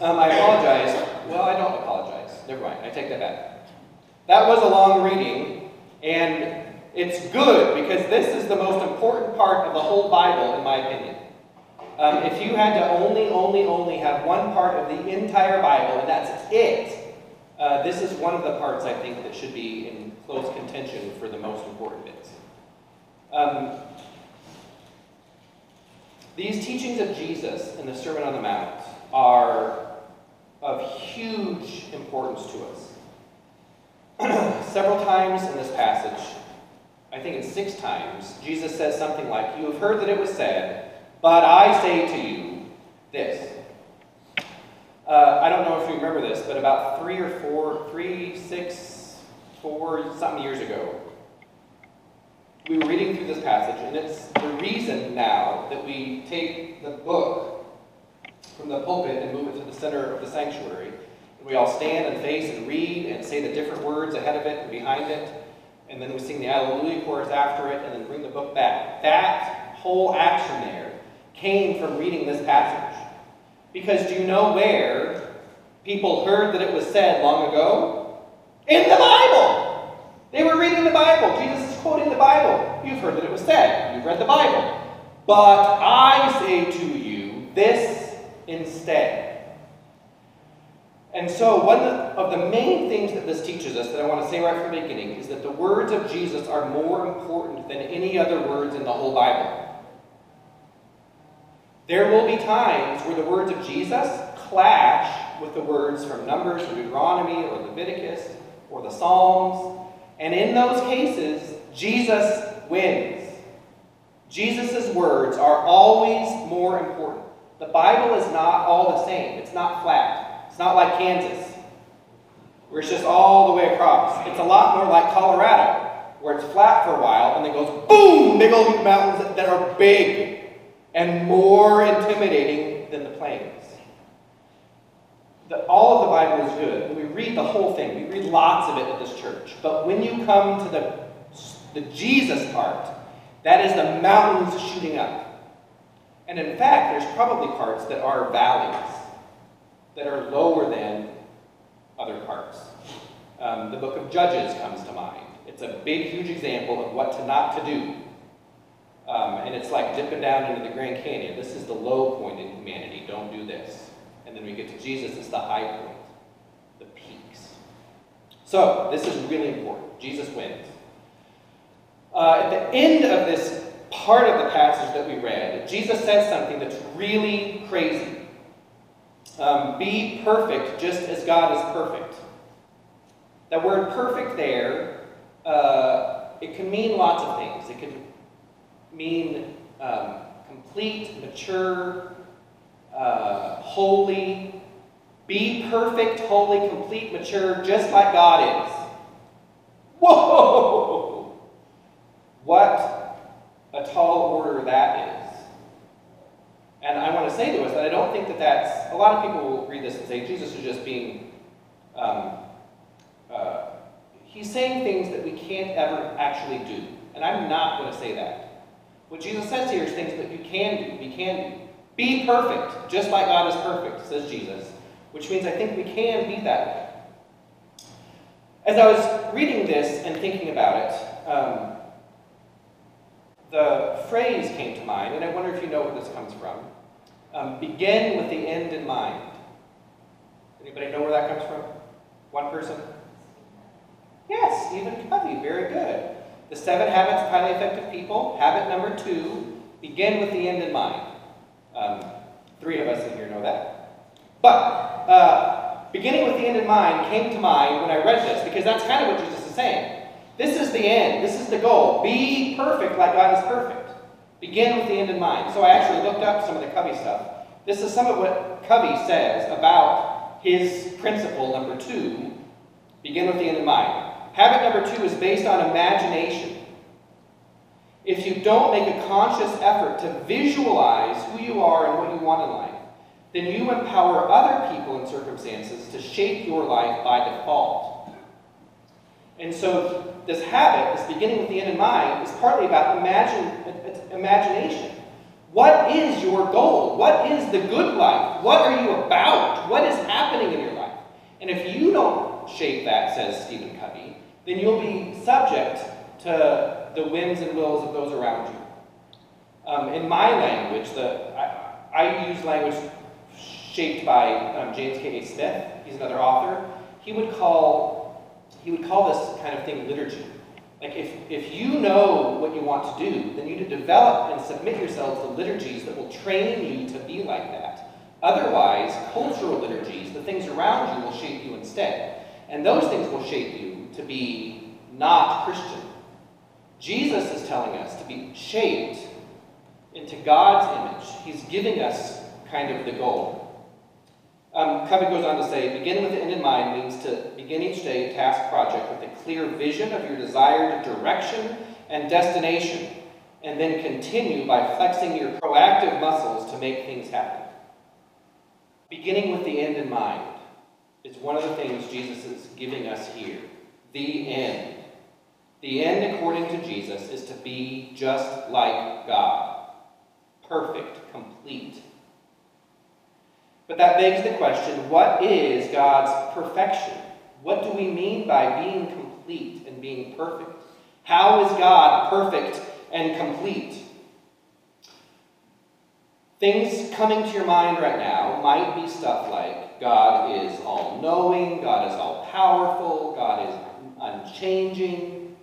I apologize. Well, I don't apologize. Never mind. I take that back. That was a long reading, and it's good because this is the most important part of the whole Bible, in my opinion. If you had to only have one part of the entire Bible, and that's it, this is one of the parts, I think, that should be in close contention for the most important bits. These teachings of Jesus in the Sermon on the Mount are of huge importance to us. Several times in this passage, I think it's 6 times, Jesus says something like, "You have heard that it was said, but I say to you this." I don't know if you remember this, but about 4 something years ago, we were reading through this passage, and it's the reason now that we take the book from the pulpit and move it to the center of the sanctuary. And we all stand and face and read and say the different words ahead of it and behind it. And then we sing the Alleluia chorus after it and then bring the book back. That whole action there came from reading this passage. Because do you know where people heard that it was said long ago? In the Bible! They were reading the Bible. Jesus is quoting the Bible. You've heard that it was said. You've read the Bible. But I say to you this instead. And so one of the main things that this teaches us that I want to say right from the beginning is that the words of Jesus are more important than any other words in the whole Bible. There will be times where the words of Jesus clash with the words from Numbers or Deuteronomy or Leviticus or the Psalms. And in those cases, Jesus wins. Jesus' words are always more important. The Bible is not all the same. It's not flat. It's not like Kansas, where it's just all the way across. It's a lot more like Colorado, where it's flat for a while and then goes boom, big old mountains that are big and more intimidating than the plains. All of the Bible is good. We read the whole thing. We read lots of it at this church. But when you come to the Jesus part, that is the mountains shooting up. And in fact, there's probably parts that are valleys, that are lower than other parts. The book of Judges comes to mind. It's a big, huge example of what not to do. And it's like dipping down into the Grand Canyon. This is the low point in humanity. Don't do this. And then we get to Jesus, it's the high point, the peaks. So, this is really important. Jesus wins. At the end of this part of the passage that we read, Jesus says something that's really crazy. Be perfect just as God is perfect. That word perfect there, it can mean lots of things. It can mean complete, mature, holy. Be perfect, holy, complete, mature, just like God is. Whoa! What a tall order that is. And I want to say to us that I don't think that that's... A lot of people will read this and say Jesus is just being... he's saying things that we can't ever actually do. And I'm not going to say that. What Jesus says here is things that you can do. We can do. Be perfect, just like God is perfect, says Jesus. Which means I think we can be that way. As I was reading this and thinking about it, the phrase came to mind, and I wonder if you know where this comes from. Begin with the end in mind. Anybody know where that comes from? One person? Yes, Stephen Covey. Very good. The 7 Habits of Highly Effective People. Habit number 2, begin with the end in mind. 3 of us in here know that. But beginning with the end in mind came to mind when I read this, because that's kind of what Jesus is saying. This is the end. This is the goal. Be perfect like God is perfect. Begin with the end in mind. So I actually looked up some of the Covey stuff. This is some of what Covey says about his principle number 2, begin with the end in mind. Habit number 2 is based on imagination. If you don't make a conscious effort to visualize who you are and what you want in life, then you empower other people and circumstances to shape your life by default. And so this habit, this beginning with the end in mind, is partly about imagination. What is your goal? What is the good life? What are you about? What is happening in your life? And if you don't shape that, says Stephen Covey, then you'll be subject to the whims and wills of those around you. In my language, I use language shaped by James K.A. Smith. He's another author. He would call this kind of thing liturgy. Like if you know what you want to do, then you need to develop and submit yourselves to liturgies that will train you to be like that. Otherwise, cultural liturgies, the things around you, will shape you instead. And those things will shape you to be not Christian. Jesus is telling us to be shaped into God's image. He's giving us kind of the goal. Covey goes on to say, beginning with the end in mind means to begin each day task project with a clear vision of your desired direction and destination, and then continue by flexing your proactive muscles to make things happen. Beginning with the end in mind is one of the things Jesus is giving us here. The end. The end, according to Jesus, is to be just like God. Perfect, complete. But that begs the question, what is God's perfection? What do we mean by being complete and being perfect? How is God perfect and complete? Things coming to your mind right now might be stuff like God is all-knowing, God is all-powerful, God is unchanging.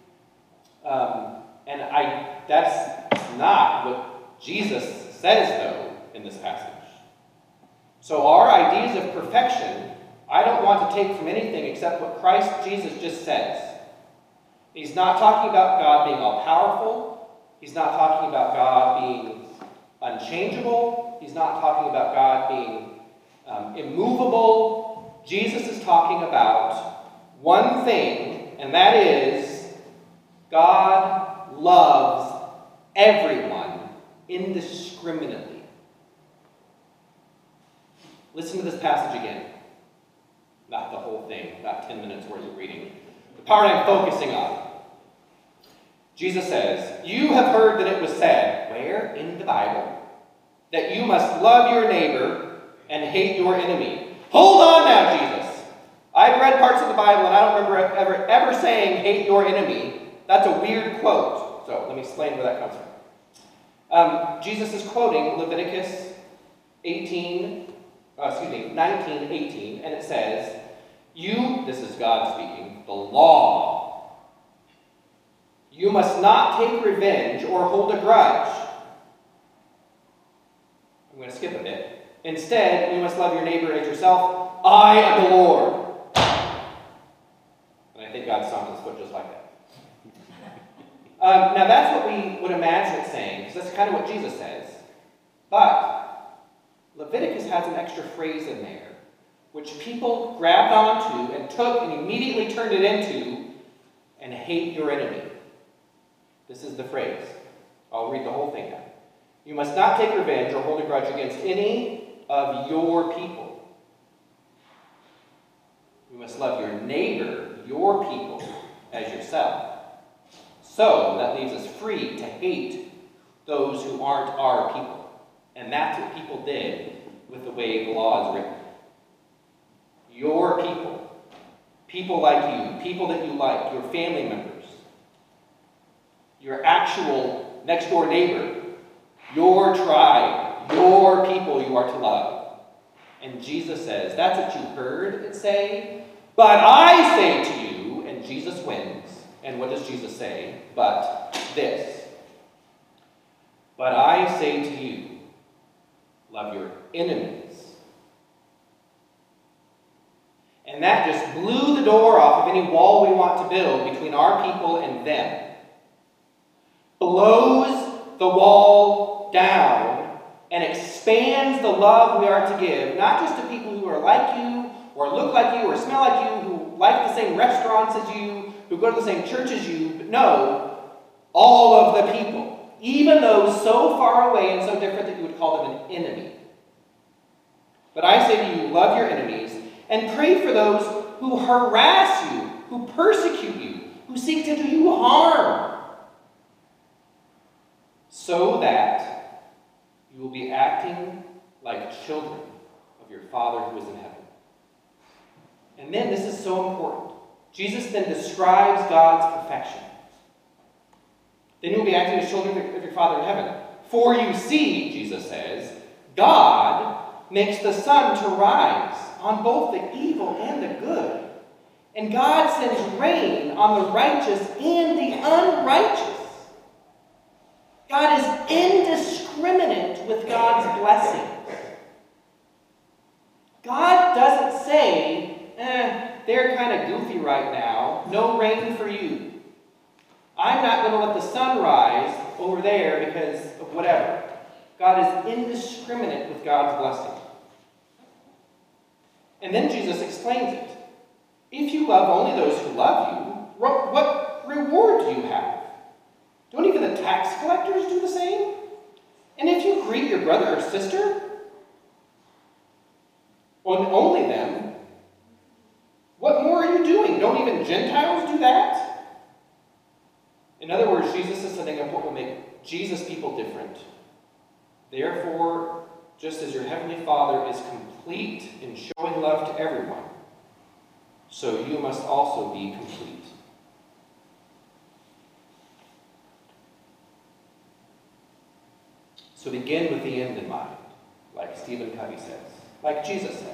That's not what Jesus says, though, in this passage. So our ideas of perfection, I don't want to take from anything except what Christ Jesus just says. He's not talking about God being all-powerful. He's not talking about God being unchangeable. He's not talking about God being immovable. Jesus is talking about one thing, and that is God loves everyone indiscriminately. Listen to this passage again. Not the whole thing, not 10 minutes worth of reading. The part I'm focusing on. Jesus says, you have heard that it was said, where? In the Bible, that you must love your neighbor and hate your enemy. Hold on now, Jesus. I've read parts of the Bible and I don't remember ever saying hate your enemy. That's a weird quote. So let me explain where that comes from. Jesus is quoting Leviticus 19:18, and it says, this is God speaking, the law. You must not take revenge or hold a grudge. I'm going to skip a bit. Instead, you must love your neighbor as yourself. I am the Lord. And I think God stomped his foot just like that. Now that's what we would imagine it saying, because that's kind of what Jesus says. But Leviticus has an extra phrase in there, which people grabbed onto and took and immediately turned it into, and hate your enemy. This is the phrase. I'll read the whole thing now. You must not take revenge or hold a grudge against any of your people. You must love your neighbor, your people, as yourself. So that leaves us free to hate those who aren't our people. And that's what people did with the way the law is written. Your people, people like you, people that you like, your family members, your actual next-door neighbor, your tribe, your people you are to love. And Jesus says, that's what you heard it say, but I say to you, and Jesus wins. And what does Jesus say? But this. But I say to you, love your enemies. And that just blew the door off of any wall we want to build between our people and them. Blows the wall down and expands the love we are to give, not just to people who are like you, or look like you, or smell like you, who like the same restaurants as you, who go to the same church as you, but no, all of the people, even those so far away and so different that you would call them an enemy. But I say to you, love your enemies, and pray for those who harass you, who persecute you, who seek to do you harm, so that you will be acting like children of your Father who is in heaven. And then, this is so important, Jesus then describes God's perfection. Then you will be acting as children of your Father in heaven. For you see, Jesus says, God makes the sun to rise on both the evil and the good. And God sends rain on the righteous and the unrighteous. God is indiscriminate with God's blessings. God doesn't say, they're kind of goofy right now. No rain for you. I'm not going to let the sun rise over there because of whatever. God is indiscriminate with God's blessing. And then Jesus explains it. If you love only those who love you, what reward do you have? Don't even the tax collectors do the same? And if you greet your brother or sister, or only them, what more are you doing? Don't even Gentiles do that? In other words, Jesus is setting up what will make Jesus people different. Therefore, just as your heavenly Father is complete in showing love to everyone, so you must also be complete. So begin with the end in mind, like Stephen Covey says, like Jesus says.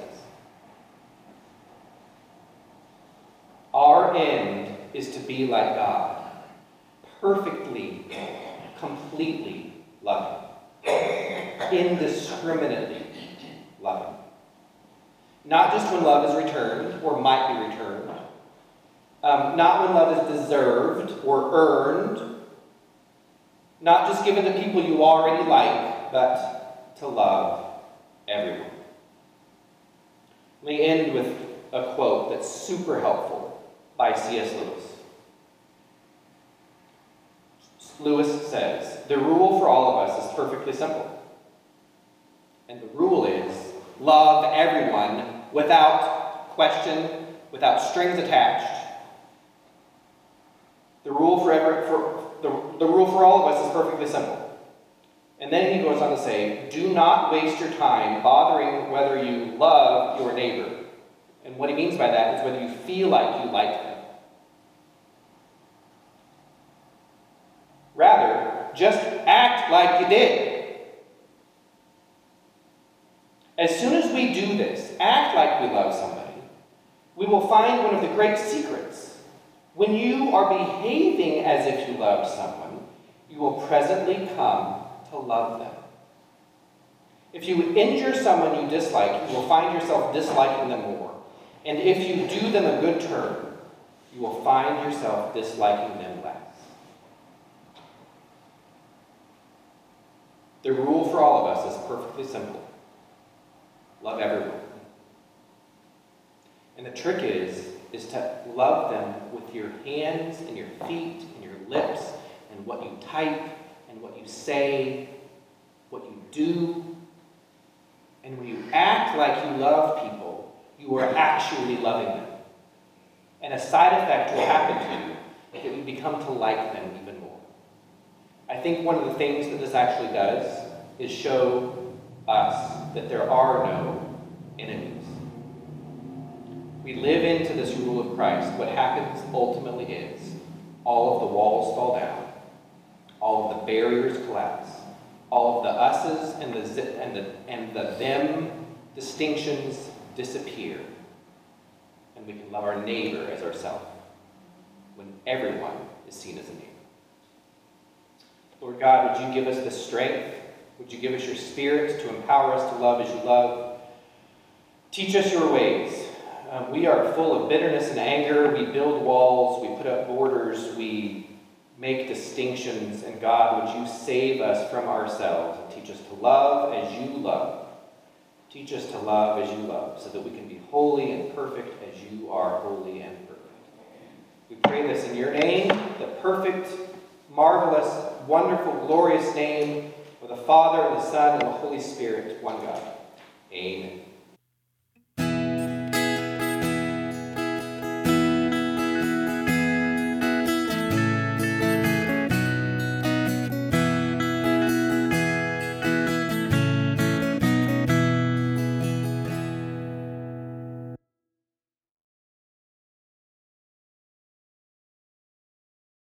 Our end is to be like God, perfectly, completely loving, indiscriminately loving. Not just when love is returned or might be returned. Not when love is deserved or earned. Not just given to people you already like, but to love everyone. Let me end with a quote that's super helpful by C.S. Lewis. Lewis says, "The rule for all of us is perfectly simple. And the rule is, love everyone without question, without strings attached. The rule for all of us is perfectly simple." And then he goes on to say, "Do not waste your time bothering whether you love your neighbor." And what he means by that is whether you feel like you like them. Rather, just act like you did. As soon as we do this, act like we love somebody, we will find one of the great secrets. When you are behaving as if you love someone, you will presently come to love them. If you injure someone you dislike, you will find yourself disliking them more. And if you do them a good turn, you will find yourself disliking them less. The rule for all of us is perfectly simple. Love everyone. And the trick is to love them with your hands and your feet and your lips and what you type and what you say, what you do. And when you act like you love people, you are actually loving them. And a side effect will happen to you that you become to like them even more. I think one of the things that this actually does is show us that there are no enemies. We live into this rule of Christ. What happens ultimately is all of the walls fall down, all of the barriers collapse, all of the us's and the them distinctions disappear, and we can love our neighbor as ourselves when everyone is seen as a neighbor. Lord God, would you give us the strength? Would you give us your Spirit to empower us to love as you love? Teach us your ways. We are full of bitterness and anger. We build walls. We put up borders. We make distinctions. And God, would you save us from ourselves and teach us to love as you love. Teach us to love as you love so that we can be holy and perfect as you are holy and perfect. We pray this in your name, the perfect, marvelous, wonderful, glorious name of the Father, and the Son, and the Holy Spirit, one God.